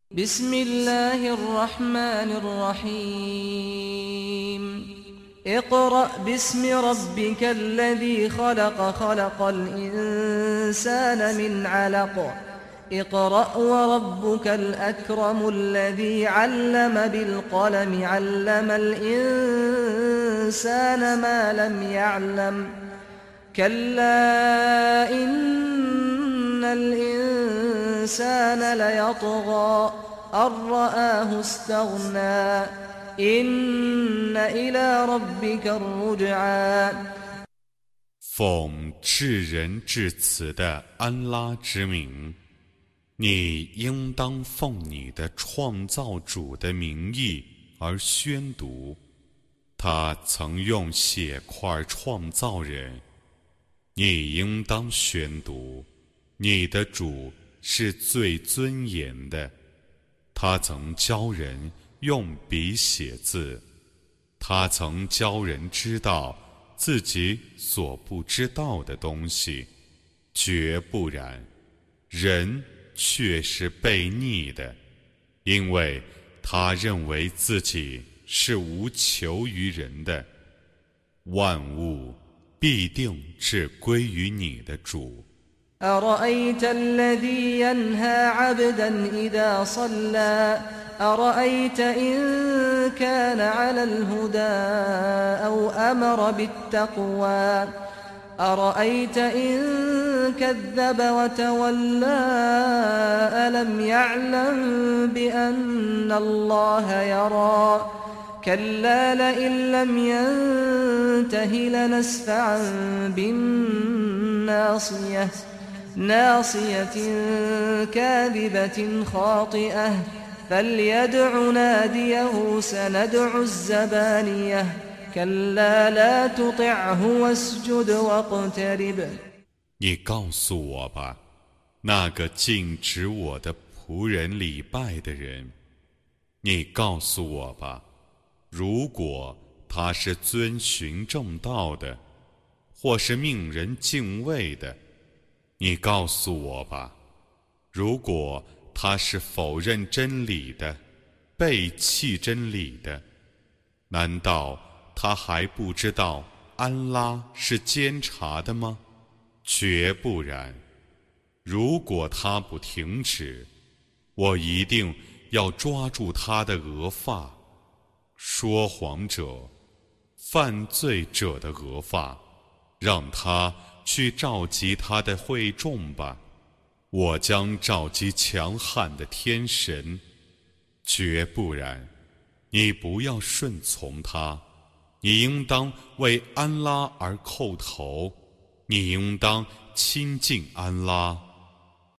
بسم الله الرحمن الرحيم اقرأ باسم ربك الذي خلق خلق الإنسان من علق اقرأ وربك الأكرم الذي علم بالقلم علم الإنسان ما لم يعلم كلا إن الإنسان ليطغى أن رآه استغنى إن إلى ربك الرجعى 奉至仁至慈的安拉之名，你应当奉你的创造主的名义而宣读。他曾用血块创造人，你应当宣读。你的主是最尊严的，他曾教人用笔写字，他曾教人知道自己所不知道的东西，绝不然，人却是悖逆的，因为他认为自己是无求于人的。万物必定是归于你的主。 أرأيت الذي ينهى عبدا إذا صلى أرأيت إن كان على الهدى أو أمر بالتقوى أرأيت إن كذب وتولى ألم يعلم بأن الله يرى كلا لئن لم ينته لنسفعا بالناصية ناصية كاذبة خاطئة فليدع ناديه سندع الزبانية كلا لا تطعه واسجد واقترب 你告诉我吧，那个禁止我的仆人礼拜的人，你告诉我吧，如果他是遵循正道的，或是命人敬畏的，你告诉我吧，如果他是否认真理的，背弃真理的，难道他还不知道安拉是监察的吗？绝不然，如果他不停止，我一定要抓住他的额发，说谎者、犯罪者的额发，让他去召集他的会众吧。我将召集强悍的天神，绝不然，你不要顺从他，你应当为安拉而叩头，你应当亲近安拉。